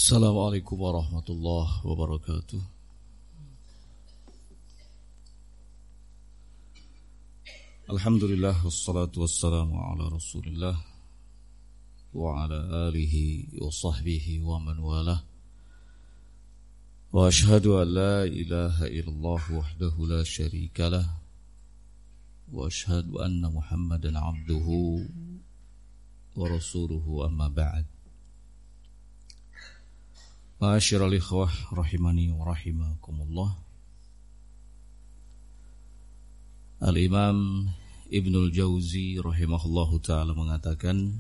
Assalamualaikum warahmatullahi wabarakatuh. Alhamdulillah wassalatu wassalamu ala Rasulillah wa ala alihi wa sahbihi wa man walah. Wa ashhadu an la ilaha illallah wahdahu la syarika lah wa ashhadu anna Muhammadan abduhu wa rasuluhu amma ba'd. Ma'asyiral ikhwah rahimani wa rahimakumullah. Al-Imam Ibnul Jauzi rahimahullahu ta'ala mengatakan,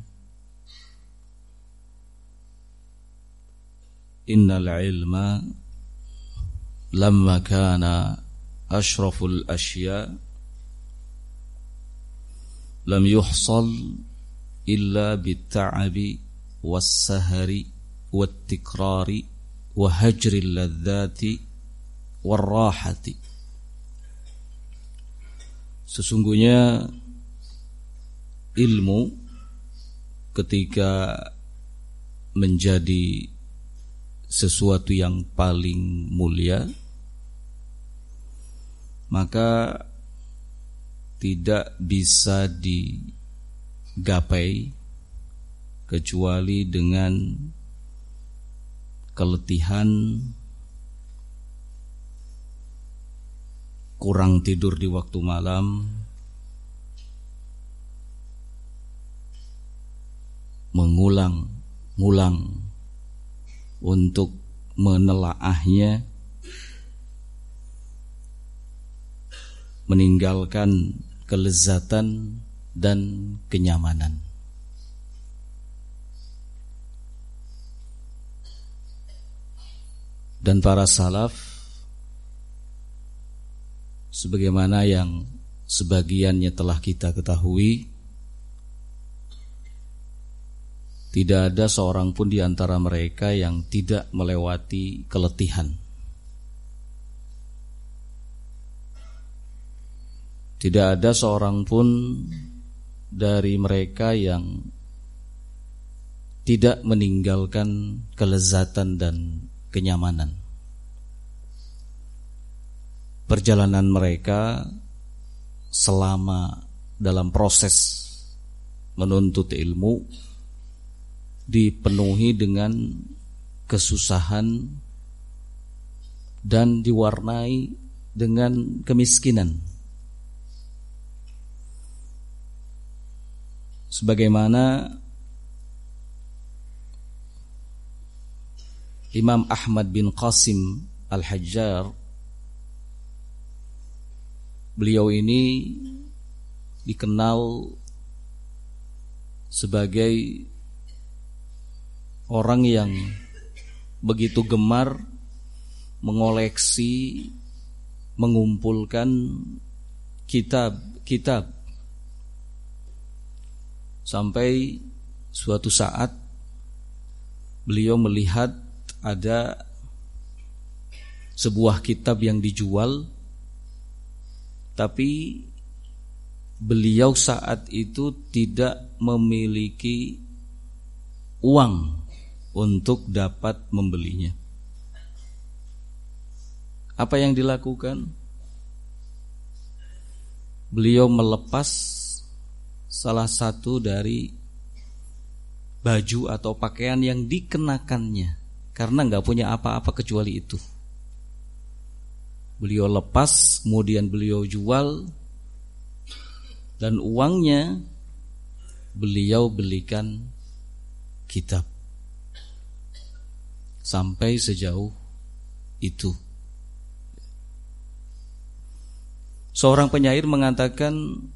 innal ilma lamma kana ashraful asya lam yuhsal illa bitta'abi was-sahari wat-tikrari wa hajril ladzati warrahati. Sesungguhnya ilmu ketika menjadi sesuatu yang paling mulia, maka tidak bisa digapai kecuali dengan keletihan, kurang tidur di waktu malam, mengulang-ulang untuk menelaahnya, meninggalkan kelezatan dan kenyamanan. Dan para salaf, sebagaimana yang sebagiannya telah kita ketahui, tidak ada seorang pun di antara mereka yang tidak melewati keletihan. Tidak ada seorang pun dari mereka yang tidak meninggalkan kelezatan dan kenyamanan. Perjalanan mereka selama dalam proses menuntut ilmu dipenuhi dengan kesusahan dan diwarnai dengan kemiskinan. Sebagaimana Imam Ahmad bin Qasim Al-Hajjar, beliau ini dikenal sebagai orang yang begitu gemar mengoleksi, mengumpulkan kitab-kitab, sampai suatu saat beliau melihat ada sebuah kitab yang dijual, tapi beliau saat itu tidak memiliki uang untuk dapat membelinya. Apa yang dilakukan? Beliau melepas salah satu dari baju atau pakaian yang dikenakannya, karena gak punya apa-apa kecuali itu. Beliau lepas, kemudian beliau jual, dan uangnya beliau belikan kitab. Sampai sejauh itu. Seorang penyair mengatakan,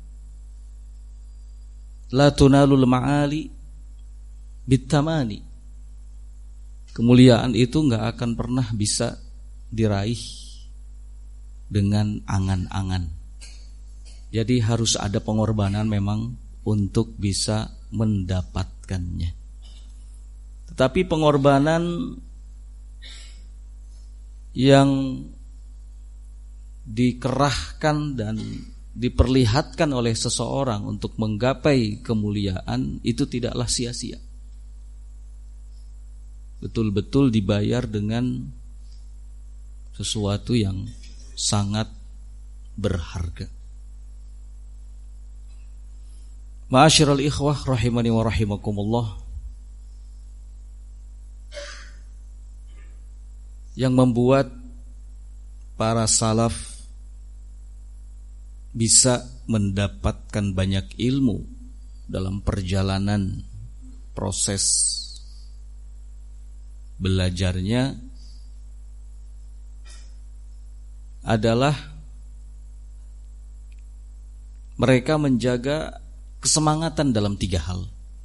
la tunalul ma'ali bitamani. Kemuliaan itu gak akan pernah bisa diraih dengan angan-angan. Jadi harus ada pengorbanan memang untuk bisa mendapatkannya. Tetapi pengorbanan yang dikerahkan dan diperlihatkan oleh seseorang untuk menggapai kemuliaan itu tidaklah sia-sia. betul-betul dibayar dengan sesuatu yang sangat berharga. Ma'asyiral ikhwah rahimani wa rahimakumullah, yang membuat para salaf bisa mendapatkan banyak ilmu dalam perjalanan proses belajarnya adalah mereka menjaga kesemangatan dalam 3 hal.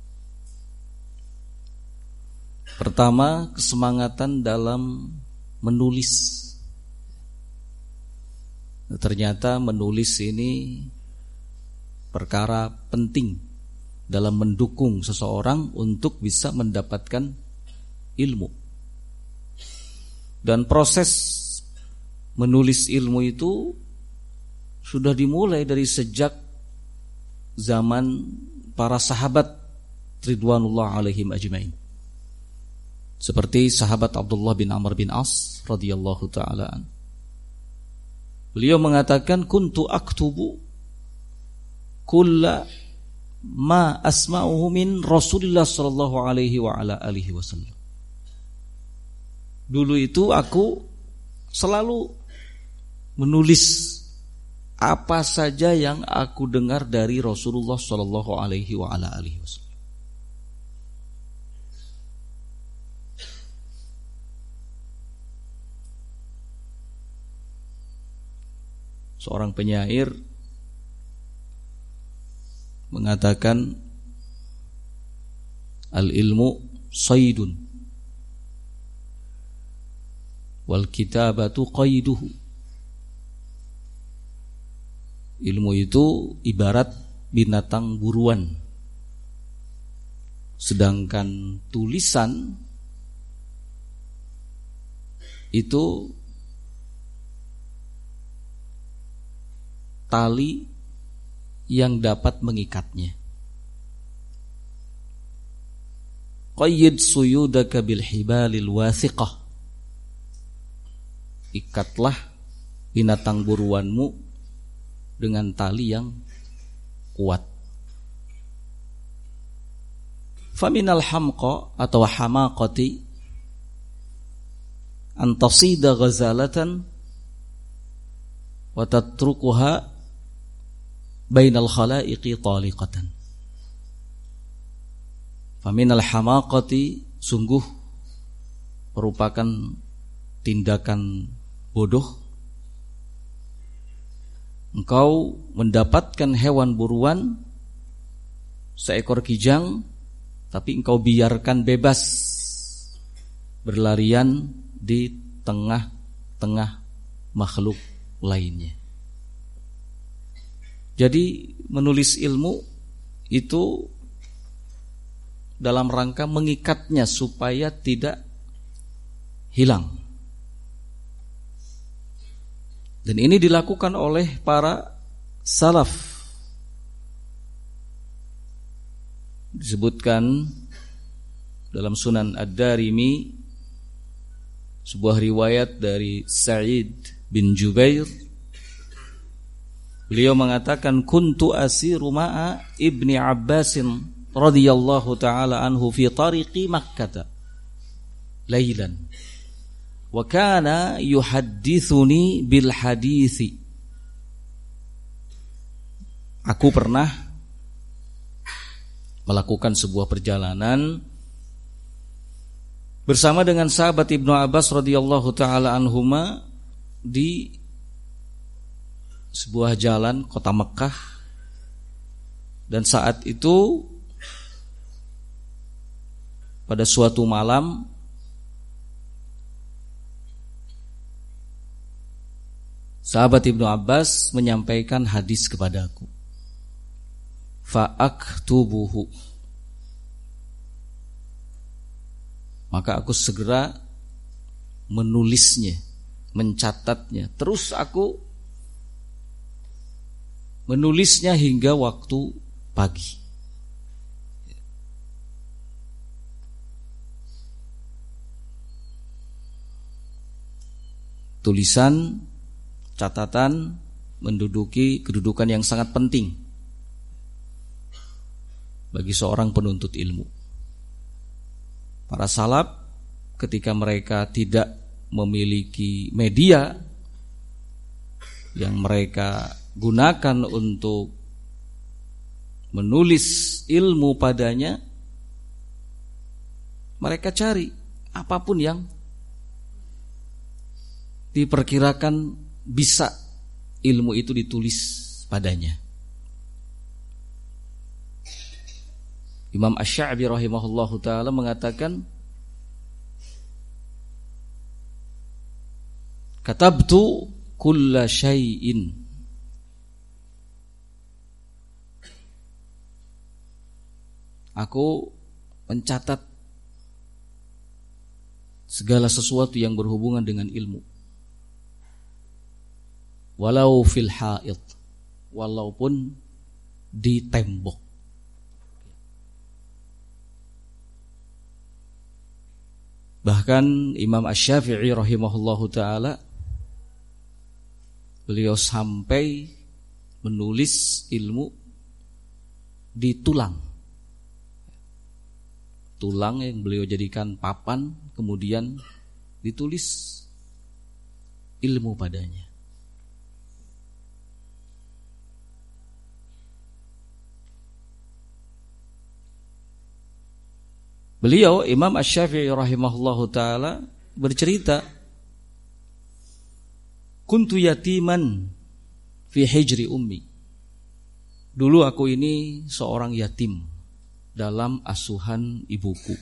Pertama, kesemangatan dalam menulis. Ternyata menulis ini perkara penting dalam mendukung seseorang untuk bisa mendapatkan ilmu. Dan proses menulis ilmu itu sudah dimulai dari sejak zaman para sahabat ridwanullah alaihim ajmain. Seperti sahabat Abdullah bin Amr bin As radhiyallahu taala an. Beliau mengatakan kuntu aktubu kulla ma asma'uhu min Rasulillah sallallahu alaihi wa ala alihi wasallam. Dulu itu aku selalu menulis apa saja yang aku dengar dari Rasulullah sallallahu alaihi wa ala alihi wasallam. Seorang penyair mengatakan al-ilmu saydun wal kitabatu qayduhu. Ilmu itu ibarat binatang buruan, sedangkan tulisan itu tali yang dapat mengikatnya. Qayyid suyudaka bil hibalil wathiqah. Ikatlah binatang buruanmu dengan tali yang kuat. Faminal hamqa atau hamaqati an tasida ghazalatan wa tatrukuha bainal khalaiqi taliqatan. Faminal hamaqati, sungguh merupakan tindakan bodoh engkau mendapatkan hewan buruan seekor kijang, tapi engkau biarkan bebas berlarian di tengah-tengah makhluk lainnya. Jadi menulis ilmu itu dalam rangka mengikatnya supaya tidak hilang. Dan ini dilakukan oleh para salaf. Disebutkan dalam Sunan Ad-Darimi sebuah riwayat dari Sa'id bin Jubair. Beliau mengatakan kuntu asiru ma'a Ibni Abbasin radhiyallahu ta'ala anhu fi tariqi Makkah lailan wa kana yuhaddithuni bil hadithi. Aku pernah melakukan sebuah perjalanan bersama dengan sahabat Ibnu Abbas radhiyallahu ta'ala anhuma di sebuah jalan kota Mekah, dan saat itu pada suatu malam sahabat Ibnu Abbas menyampaikan hadis kepadaku. Fa'aktubuhu, maka aku segera menulisnya, mencatatnya. Terus aku menulisnya hingga waktu pagi. tulisan, catatan menduduki kedudukan yang sangat penting bagi seorang penuntut ilmu. Para salaf ketika mereka tidak memiliki media yang mereka gunakan untuk menulis ilmu padanya, mereka cari apapun yang diperkirakan bisa ilmu itu ditulis padanya. Imam Asy-Sya'bi rahimahullahu ta'ala mengatakan, katabtu kulla syai'in, aku mencatat segala sesuatu yang berhubungan dengan ilmu, walau fil haid, walaupun di tembok. Bahkan Imam Asy-Syafi'i rahimahullahu ta'ala, beliau sampai menulis ilmu di tulang yang beliau jadikan papan, kemudian ditulis ilmu padanya. Beliau Imam Asy-Syafi'i rahimahullahu ta'ala bercerita, kuntu yatiman fi hijri ummi, dulu aku ini seorang yatim dalam asuhan ibuku.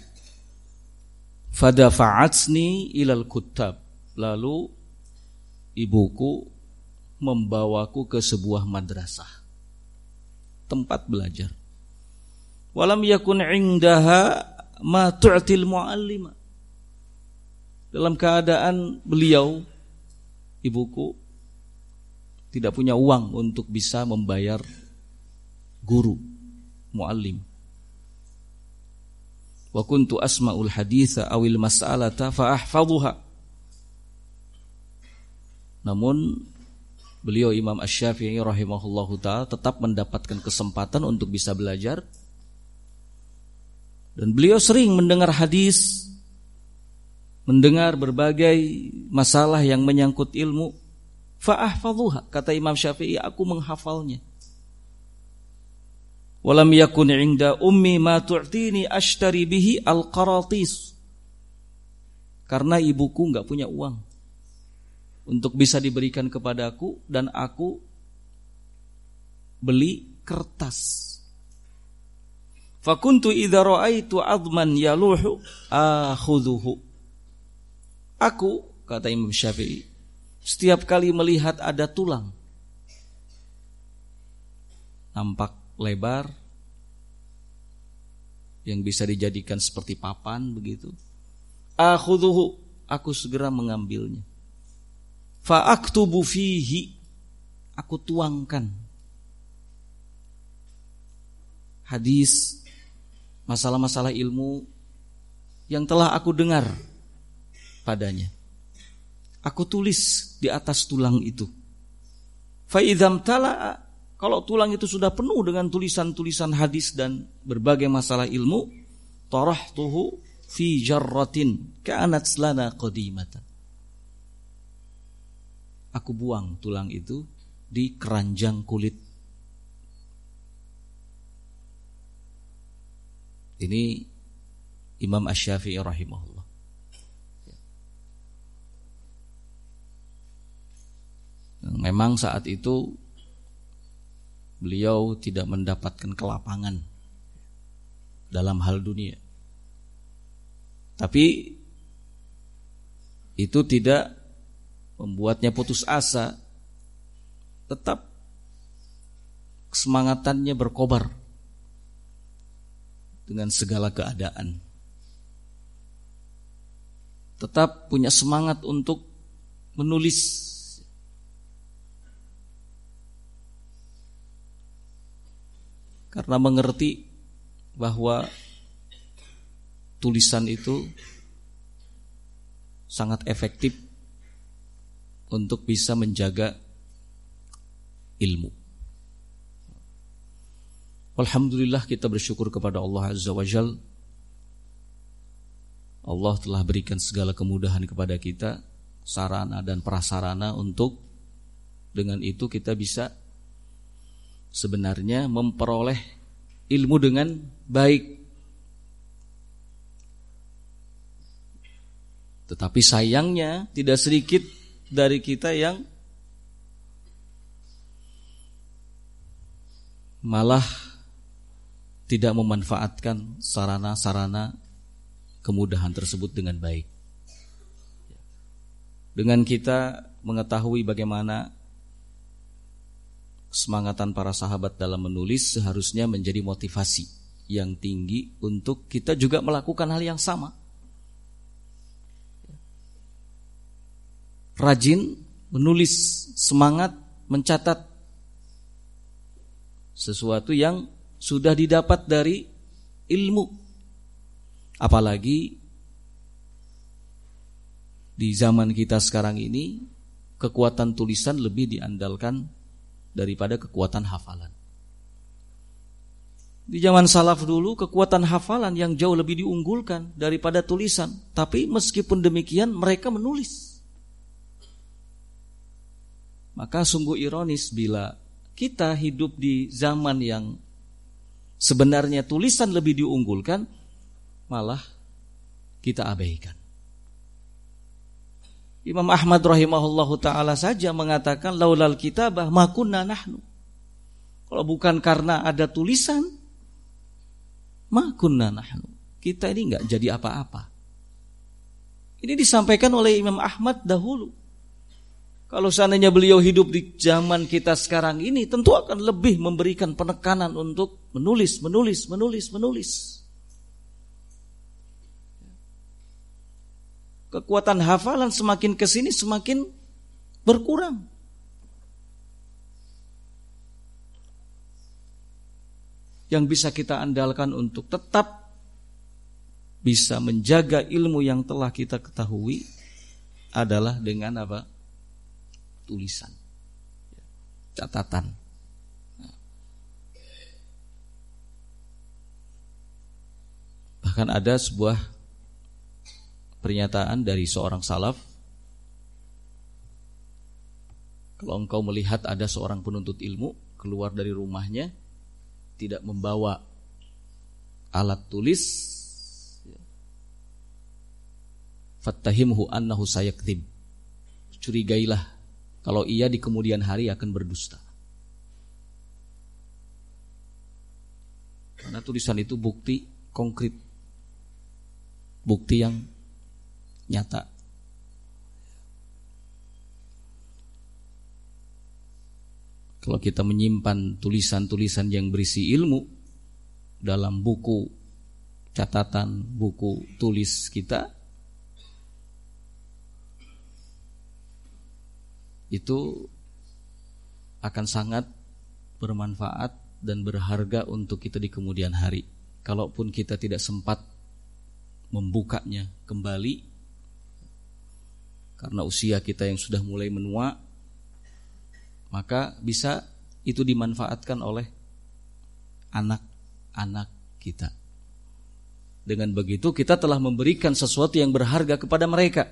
Fadafa'atsni ilal kuttab, lalu ibuku membawaku ke sebuah madrasah, tempat belajar. Walam yakun indaha ma tu'til mu'allima, dalam keadaan beliau, ibuku, tidak punya uang untuk bisa membayar guru, mu'allim. Wa kuntu asma'ul haditha awil mas'alata fa ahfadhuha. Namun beliau Imam Asy-Syafi'i rahimahullahu ta'ala tetap mendapatkan kesempatan untuk bisa belajar. Dan beliau sering mendengar hadis, mendengar berbagai masalah yang menyangkut ilmu. Fa'ahfadhuha, kata Imam Syafi'i, aku menghafalnya. Walam yakun 'inda ummi ma tu'tini ashtari bihi al-qaratis. Karena ibuku enggak punya uang untuk bisa diberikan kepadaku, dan aku beli kertas. Fakuntu idza ra'aitu 'adman yaluhu akhudhuhu. Aku, kata Imam Syafi'i, setiap kali melihat ada tulang nampak lebar yang bisa dijadikan seperti papan begitu, akhudhuhu, aku segera mengambilnya. Fa aktubu fihi, aku tuangkan hadis, masalah-masalah ilmu yang telah aku dengar padanya. Aku tulis di atas tulang itu. Fa idzam tala'a, kalau tulang itu sudah penuh dengan tulisan-tulisan hadis dan berbagai masalah ilmu, tarahtuhu fi jarratin ka'anat lana qadimatan. Aku buang tulang itu di keranjang kulit. Ini Imam Asy-Syafi'i rahimahullah. Memang saat itu beliau tidak mendapatkan kelapangan dalam hal dunia, tapi itu tidak membuatnya putus asa. Tetap kesemangatannya berkobar dengan segala keadaan. Tetap punya semangat untuk menulis. Karena mengerti bahwa tulisan itu sangat efektif untuk bisa menjaga ilmu. Alhamdulillah, kita bersyukur kepada Allah Azza wa Jalla. Allah telah berikan segala kemudahan kepada kita, sarana dan prasarana untuk dengan itu kita bisa sebenarnya memperoleh ilmu dengan baik. Tetapi sayangnya tidak sedikit dari kita yang malah tidak memanfaatkan sarana-sarana kemudahan tersebut dengan baik. Dengan kita mengetahui bagaimana kesemangatan para sahabat dalam menulis seharusnya menjadi motivasi yang tinggi untuk kita juga melakukan hal yang sama. Rajin menulis, semangat mencatat sesuatu yang sudah didapat dari ilmu. Apalagi di zaman kita sekarang ini, kekuatan tulisan lebih diandalkan daripada kekuatan hafalan. Di zaman salaf dulu, kekuatan hafalan yang jauh lebih diunggulkan daripada tulisan. Tapi meskipun demikian, mereka menulis. Maka sungguh ironis bila kita hidup di zaman yang sebenarnya tulisan lebih diunggulkan, malah kita abaikan. Imam Ahmad rahimahullahu ta'ala saja mengatakan, laulal kitabah ma kunna nahnu. Kalau bukan karena ada tulisan, ma kunna nahnu, kita ini enggak jadi apa-apa. Ini disampaikan oleh Imam Ahmad dahulu. Kalau seandainya beliau hidup di zaman kita sekarang ini, tentu akan lebih memberikan penekanan untuk menulis. Kekuatan hafalan semakin kesini semakin berkurang. Yang bisa kita andalkan untuk tetap bisa menjaga ilmu yang telah kita ketahui adalah dengan apa? Tulisan, catatan. Bahkan ada sebuah pernyataan dari seorang salaf, kalau engkau melihat ada seorang penuntut ilmu keluar dari rumahnya tidak membawa alat tulis, fattahimhu annahu sayakdzib, curigailah kalau ia di kemudian hari akan berdusta. Karena tulisan itu bukti konkret, bukti yang nyata. Kalau kita menyimpan tulisan-tulisan yang berisi ilmu dalam buku catatan, buku tulis kita, itu akan sangat bermanfaat dan berharga untuk kita di kemudian hari. Kalaupun kita tidak sempat membukanya kembali karena usia kita yang sudah mulai menua, maka bisa itu dimanfaatkan oleh anak-anak kita. Dengan begitu kita telah memberikan sesuatu yang berharga kepada mereka.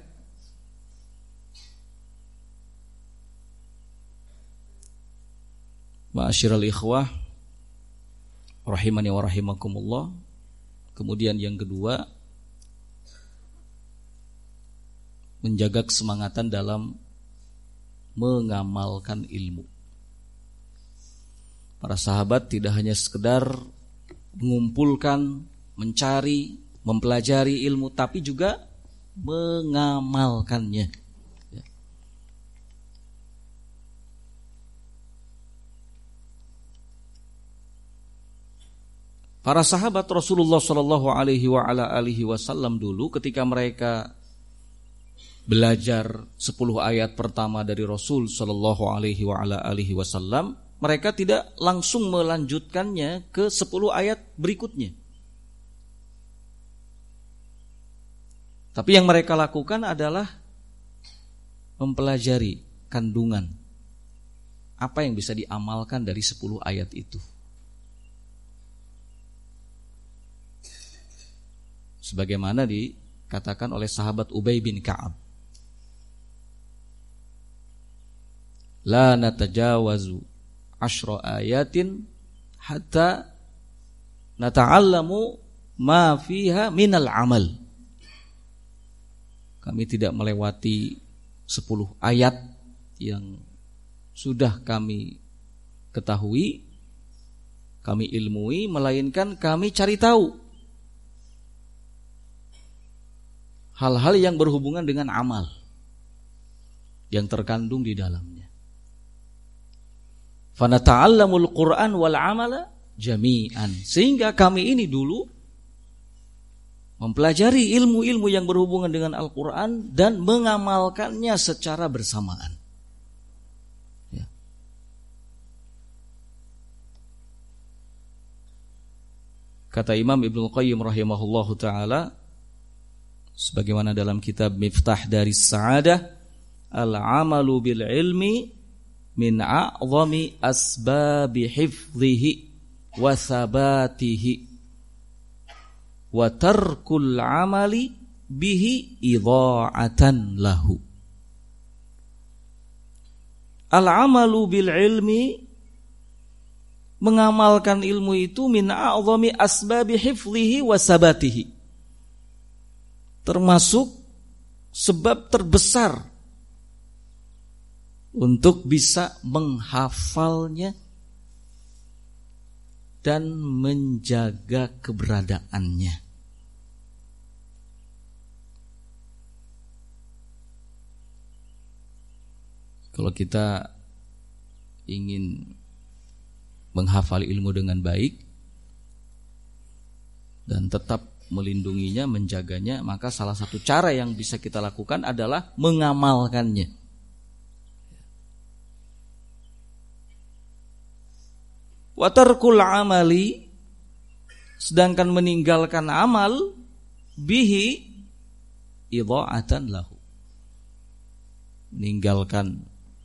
Ma'asyiral ikhwah rahimani wa rahimakumullah. Kemudian yang kedua, menjaga kesemangatan dalam mengamalkan ilmu. Para sahabat tidak hanya sekedar mengumpulkan, mencari, mempelajari ilmu, tapi juga mengamalkannya. Para sahabat Rasulullah sallallahu alaihi wasallam dulu ketika mereka belajar 10 ayat pertama dari Rasul sallallahu alaihi wasallam, mereka tidak langsung melanjutkannya ke 10 ayat berikutnya. Tapi yang mereka lakukan adalah mempelajari kandungan apa yang bisa diamalkan dari 10 ayat itu. Sebagaimana dikatakan oleh sahabat Ubay bin Ka'ab, la natajawazu 10 ayatin hatta nata'allamu ma fiha minal amal. Kami tidak melewati 10 ayat yang sudah kami ketahui, kami ilmui, melainkan kami cari tahu hal-hal yang berhubungan dengan amal yang terkandung di dalamnya. Fanata'allamul Qur'an wal amala jami'an. Sehingga kami ini dulu mempelajari ilmu-ilmu yang berhubungan dengan Al-Qur'an dan mengamalkannya secara bersamaan. Ya. Kata Imam Ibnu Qayyim rahimahullahu ta'ala, sebagaimana dalam kitab Miftah Daris Sa'adah, al-amalu bil ilmi min a'zami asbabi hifdhihi wa thabatihi wa tarkul amali bihi idha'atan lahu. Al-amalu bil ilmi, mengamalkan ilmu itu, min a'zami asbabi hifdhihi wa thabatihi, termasuk sebab terbesar untuk bisa menghafalnya dan menjaga keberadaannya. Kalau kita ingin menghafal ilmu dengan baik dan tetap melindunginya, menjaganya, maka salah satu cara yang bisa kita lakukan adalah mengamalkannya. Wa tarkul amali, sedangkan meninggalkan amal, bihi idha'atan lahu, meninggalkan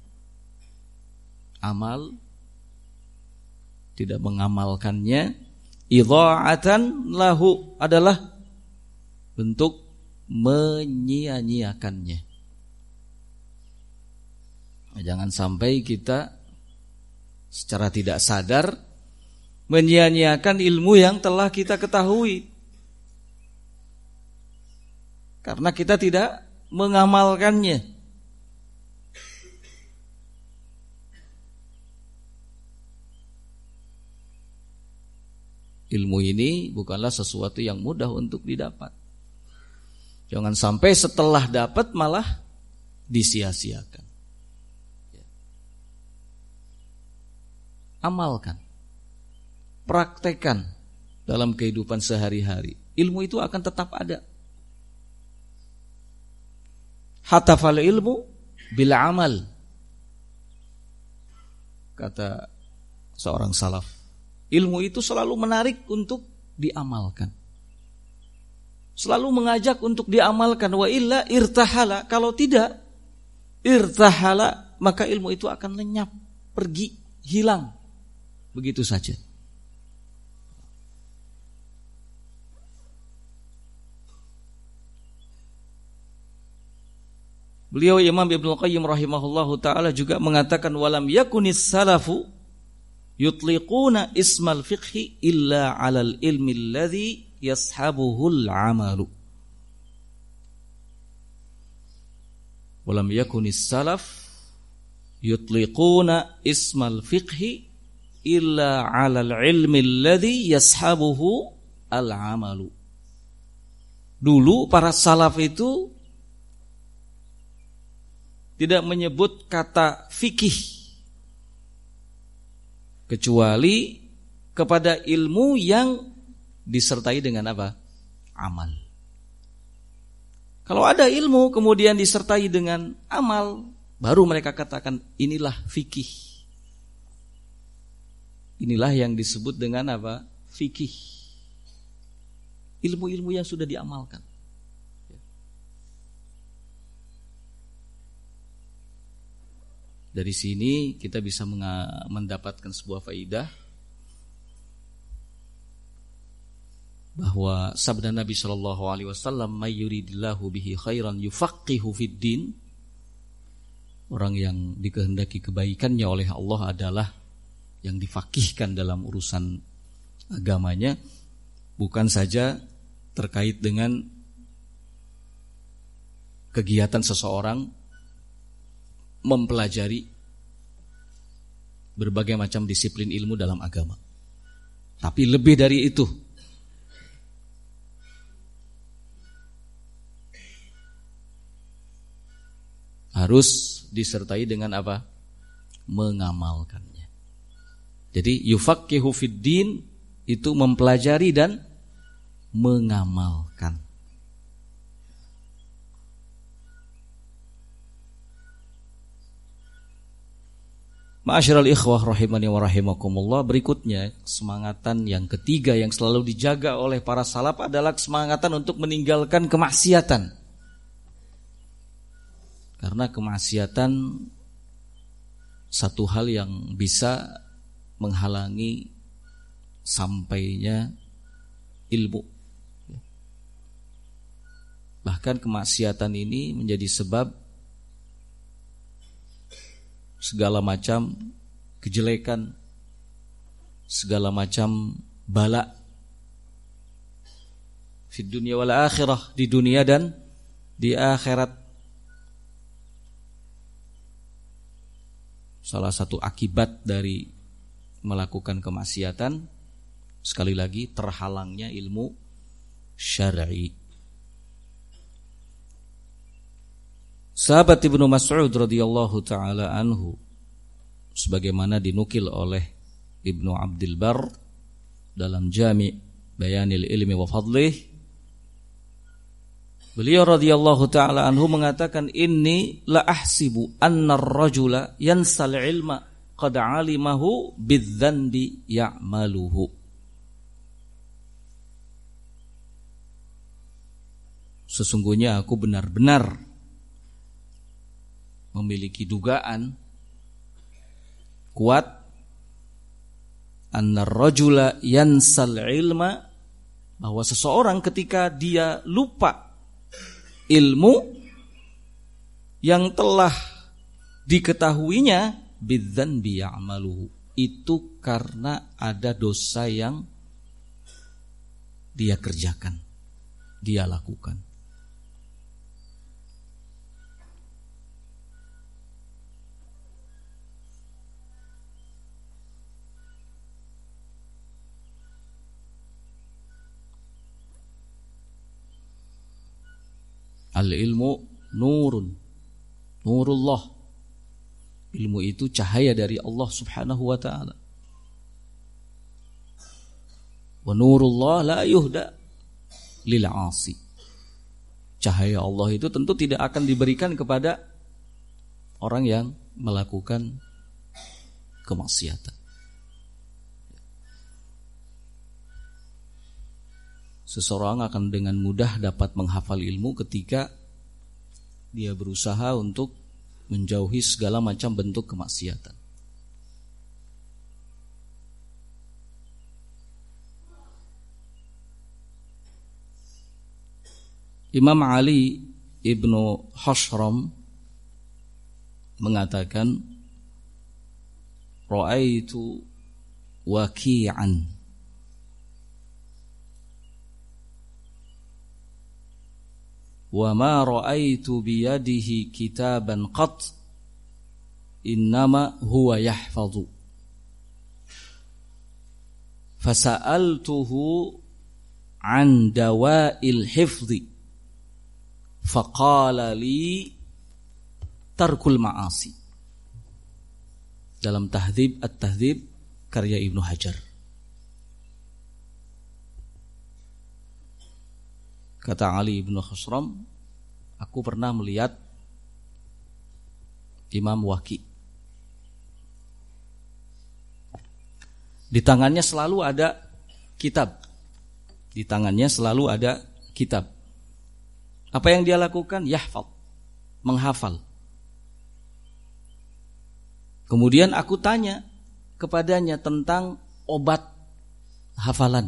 amal, tidak mengamalkannya, idha'atan lahu adalah bentuk menyia-nyiakannya. Jangan sampai kita secara tidak sadar menyia-nyiakan ilmu yang telah kita ketahui karena kita tidak mengamalkannya. Ilmu ini bukanlah sesuatu yang mudah untuk didapat. Jangan sampai setelah dapat malah disia-siakan. Amalkan, praktekkan dalam kehidupan sehari-hari. Ilmu itu akan tetap ada. Hatafal ilmu bila amal, kata seorang salaf. Ilmu itu selalu menarik untuk diamalkan, selalu mengajak untuk diamalkan. Wa illa irtahala, kalau tidak irtahala, maka ilmu itu akan lenyap, pergi, hilang begitu saja. Beliau Imam Ibnu Qayyim rahimahullahu ta'ala juga mengatakan, walam yakunis salafu yutliquna ismal fiqhi illa alal ilmi alladhi yashabuhul amalu. Walam yakunis salaf yutliquna ismal fiqhi illa alal ilmi alladhi yashabuhu al-amalu. Dulu para salaf itu tidak menyebut kata fikih kecuali kepada ilmu yang disertai dengan apa? Amal. Kalau ada ilmu kemudian disertai dengan amal, baru mereka katakan inilah fikih. Inilah yang disebut dengan apa? Fikih. Ilmu-ilmu yang sudah diamalkan. Dari sini kita bisa mendapatkan sebuah faidah bahwa sabda Nabi Shallallahu Alaihi Wasallam, "May yuridillahu bihi khairan yufaqihu fid din." Orang yang dikehendaki kebaikannya oleh Allah adalah yang difaqihkan dalam urusan agamanya, bukan saja terkait dengan kegiatan seseorang mempelajari berbagai macam disiplin ilmu dalam agama, tapi lebih dari itu. Harus disertai dengan apa? Mengamalkannya. Jadi yufaqihu fid din itu mempelajari dan mengamalkan. Ma'asyiral ikhwah rahimani wa rahimakumullah, berikutnya semangatan yang ketiga yang selalu dijaga oleh para salaf adalah semangatan untuk meninggalkan kemaksiatan. Karena kemaksiatan satu hal yang bisa menghalangi sampainya ilmu. Bahkan kemaksiatan ini menjadi sebab segala macam kejelekan, segala macam bala di dunia wal akhirah, di dunia dan di akhirat. Salah satu akibat dari melakukan kemaksiatan, sekali lagi, terhalangnya ilmu syar'i. Sahabat Ibnu Mas'ud radhiyallahu taala anhu, sebagaimana dinukil oleh Ibnu Abdul Bar dalam Jami' Bayanil Ilmi wa Fadlih, beliau radhiyallahu taala anhu mengatakan, inni la ahsibu anna ar-rajula yansal ilma qad alimahu bidzanbi ya'maluhu. Sesungguhnya aku benar-benar memiliki dugaan kuat anna ar-rajula yansal ilma, bahwa seseorang ketika dia lupa ilmu yang telah diketahuinya, bidzanbi ya'maluhu, itu karena ada dosa yang dia kerjakan, dia lakukan. Al-ilmu nurun, nurullah. Ilmu itu cahaya dari Allah subhanahu wa ta'ala. Wa nurullah la yuhda lil 'asi. Cahaya Allah itu tentu tidak akan diberikan kepada orang yang melakukan kemaksiatan. Seseorang akan dengan mudah dapat menghafal ilmu ketika dia berusaha untuk menjauhi segala macam bentuk kemaksiatan. Imam Ali ibnu Hashram mengatakan, ra'aitu waqi'an wa ma ra'aitu biyadihi kitaban qat innama huwa yahfazu fasa'altuhu an dawa'il hifzi faqala li tarkul ma'asi. Dalam Tahdzib At-Tahdzib karya Ibnu Hajar. Kata Ali ibnu Khusram, aku pernah melihat Imam Waqi'. Di tangannya selalu ada kitab. Di tangannya selalu ada kitab. Apa yang dia lakukan? Yahfal, menghafal. Kemudian aku tanya kepadanya tentang obat hafalan.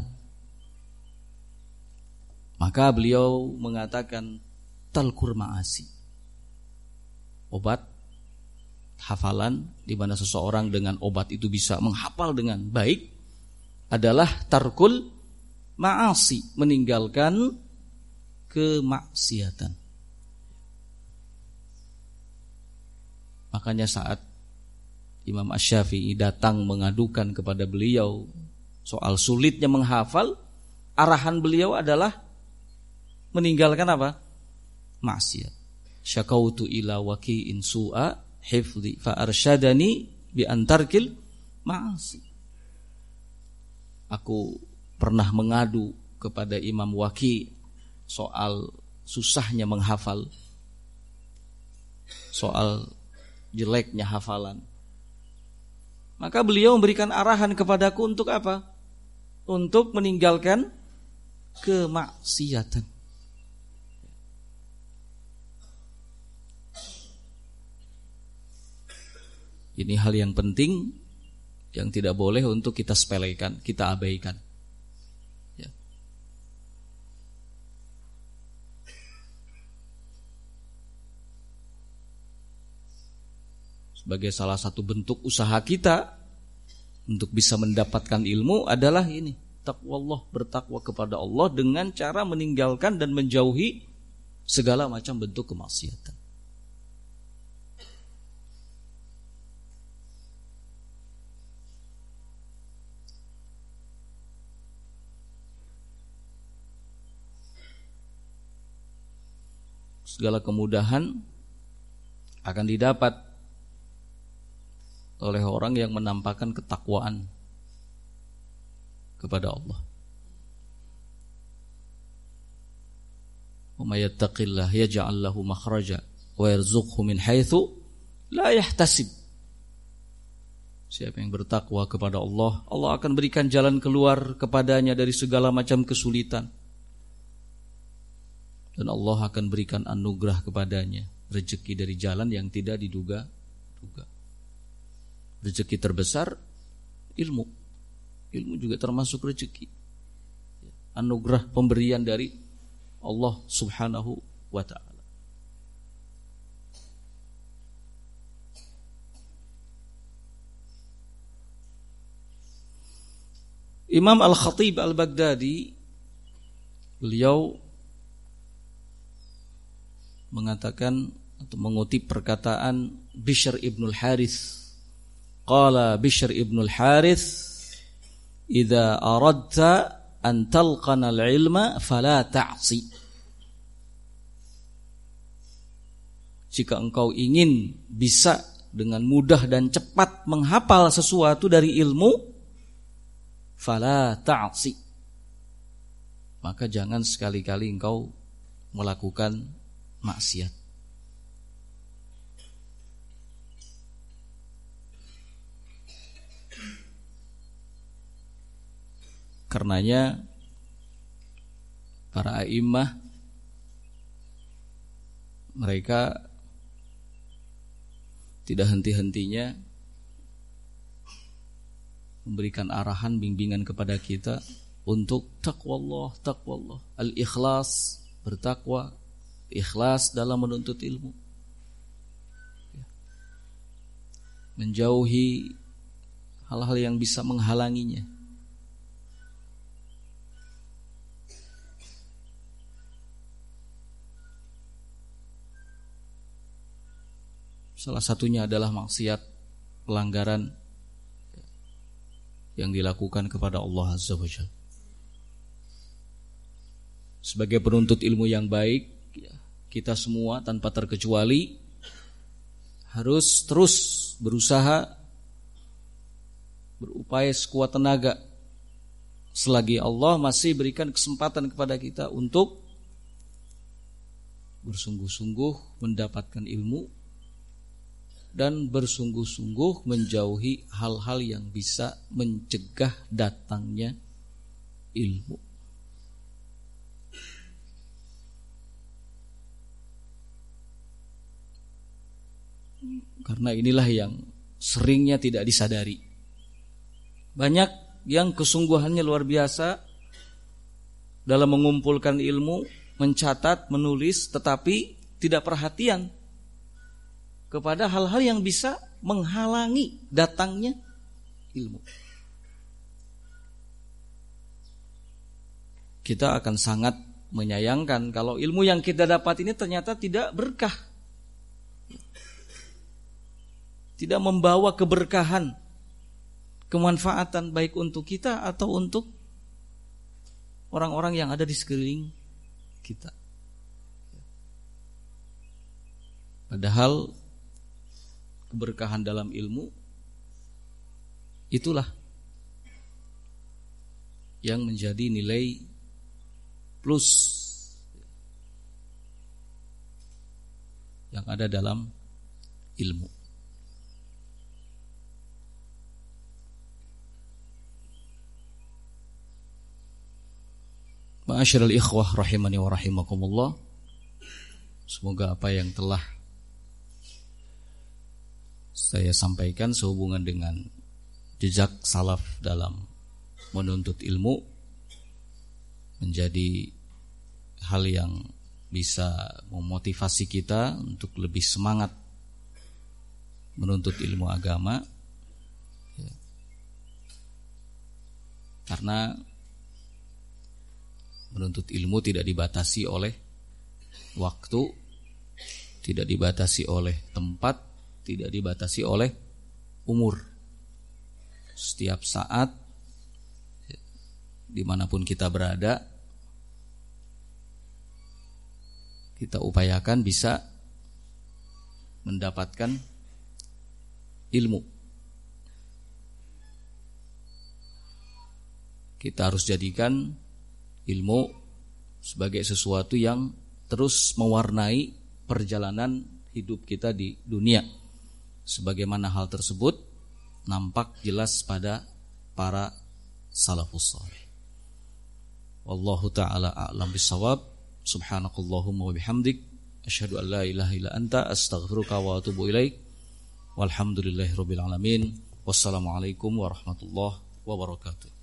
Maka beliau mengatakan talqur ma'asi. Obat hafalan di mana seseorang dengan obat itu bisa menghafal dengan baik adalah tarkul ma'asi, meninggalkan kemaksiatan. Makanya saat Imam Asy-Syafi'i datang mengadukan kepada beliau soal sulitnya menghafal, arahan beliau adalah meninggalkan apa? Maksiat. Syakautu ila waqi'in su'a hifdhi fa arsyadani bi antarkil ma'asi. Aku pernah mengadu kepada Imam Waqi' soal susahnya menghafal, soal jeleknya hafalan. Maka beliau memberikan arahan kepadaku untuk apa? Untuk meninggalkan kemaksiatan. Ini hal yang penting yang tidak boleh untuk kita sepelekan, kita abaikan. Ya. Sebagai salah satu bentuk usaha kita untuk bisa mendapatkan ilmu adalah ini, taqwallah, bertakwa kepada Allah dengan cara meninggalkan dan menjauhi segala macam bentuk kemaksiatan. Segala kemudahan akan didapat oleh orang yang menampakkan ketakwaan kepada Allah. Wa may yattaqillah yaj'al lahu makhraja wa yarzuqhu min haitsu la yahtasib. Siapa yang bertakwa kepada Allah, Allah akan berikan jalan keluar kepadanya dari segala macam kesulitan. Dan Allah akan berikan anugerah kepadanya, rezeki dari jalan yang tidak diduga-duga. Rezeki terbesar ilmu. Ilmu juga termasuk rezeki. Anugerah pemberian dari Allah Subhanahu wa ta'ala. Imam Al-Khatib Al-Baghdadi, beliau mengatakan atau mengutip perkataan Bishr ibnul Harith. Qala Bishr ibnul Harith, "Idza aradta an talqana al-ilma fala ta'si." Jika engkau ingin bisa dengan mudah dan cepat menghafal sesuatu dari ilmu, fala ta'si, maka jangan sekali-kali engkau melakukan maksiat. Karenanya para a'immah mereka tidak henti-hentinya memberikan arahan, bimbingan kepada kita untuk taqwallah, al-ikhlas, bertakwa, ikhlas dalam menuntut ilmu, menjauhi hal-hal yang bisa menghalanginya. Salah satunya adalah maksiat, pelanggaran yang dilakukan kepada Allah Azza wa Jalla. Sebagai penuntut ilmu yang baik, kita semua tanpa terkecuali harus terus berusaha, berupaya sekuat tenaga selagi Allah masih berikan kesempatan kepada kita untuk bersungguh-sungguh mendapatkan ilmu dan bersungguh-sungguh menjauhi hal-hal yang bisa mencegah datangnya ilmu. Karena inilah yang seringnya tidak disadari. Banyak yang kesungguhannya luar biasa dalam mengumpulkan ilmu, mencatat, menulis, tetapi tidak perhatian kepada hal-hal yang bisa menghalangi datangnya ilmu. Kita akan sangat menyayangkan kalau ilmu yang kita dapat ini ternyata tidak berkah, tidak membawa keberkahan, kemanfaatan baik untuk kita atau untuk orang-orang yang ada di sekeliling kita. Padahal keberkahan dalam ilmu itulah yang menjadi nilai plus yang ada dalam ilmu. Ma'asyiral ikhwah rahimani wa rahimakumullah. Semoga apa yang telah saya sampaikan sehubungan dengan jejak salaf dalam menuntut ilmu menjadi hal yang bisa memotivasi kita untuk lebih semangat menuntut ilmu agama, ya. Karena menuntut ilmu tidak dibatasi oleh waktu, tidak dibatasi oleh tempat, tidak dibatasi oleh umur. Setiap saat, dimanapun kita berada, kita upayakan bisa mendapatkan ilmu. Kita harus jadikan ilmu sebagai sesuatu yang terus mewarnai perjalanan hidup kita di dunia. Sebagaimana hal tersebut nampak jelas pada para salafus salih. Wallahu ta'ala a'lam bissawab. Subhanakallahumma wa bihamdik, asyhadu an la ilaha illa anta, astaghfiruka wa atubu ilaik. Walhamdulillahirabbil alamin. Wassalamualaikum warahmatullahi wabarakatuh.